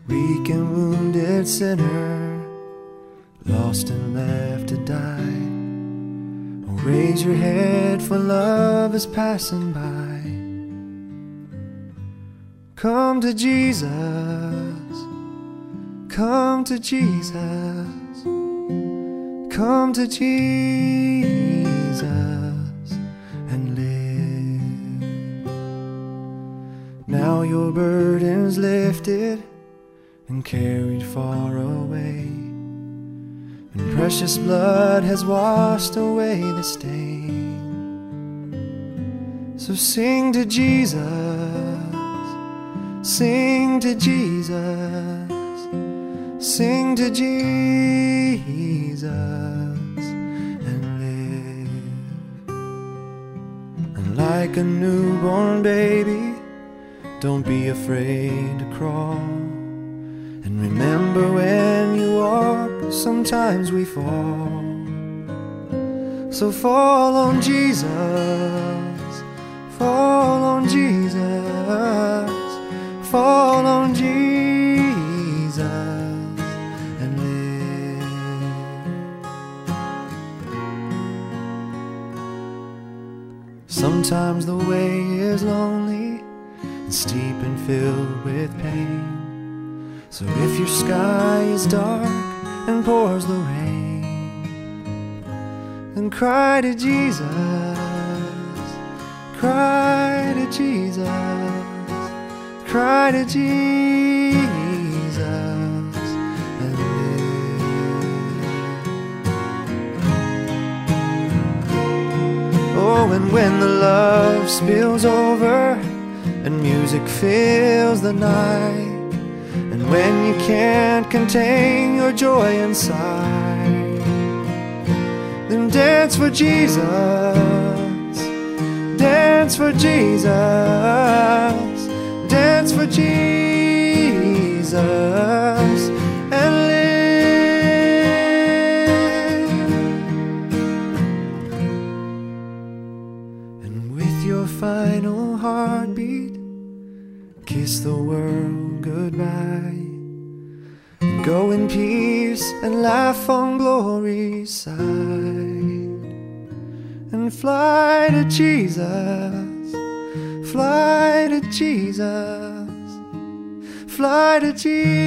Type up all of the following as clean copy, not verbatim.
weak and wounded sinner, lost and left to die. Oh, raise your head, for love is passing by. Come to Jesus, come to Jesus, come to Jesus and live. Now your burden's lifted and carried far away, and precious blood has washed away the stain. So sing to Jesus, sing to Jesus, sing to Jesus and live. And like a newborn baby, don't be afraid to crawl. And remember, when you walk, sometimes we fall. So fall on Jesus, fall on Jesus, fall on Jesus and live. Sometimes the way is lonely and steep and filled with pain. So if your sky is dark and pours the rain, then cry to Jesus, cry to Jesus, cry to Jesus and live. Oh, and when the love spills over and music fills the night, and when you can't contain your joy inside, then dance for Jesus, dance for Jesus, dance for Jesus and live. And with your final heartbeat, kiss the world goodbye. Go in peace and laugh on glory's side, and fly to Jesus, fly to Jesus, fly to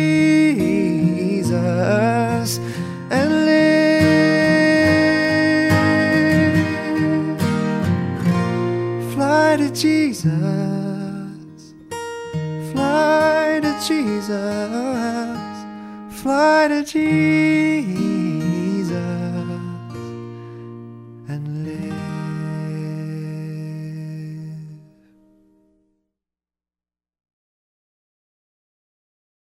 Jesus and live. Fly to Jesus, fly to Jesus, fly to Jesus and live.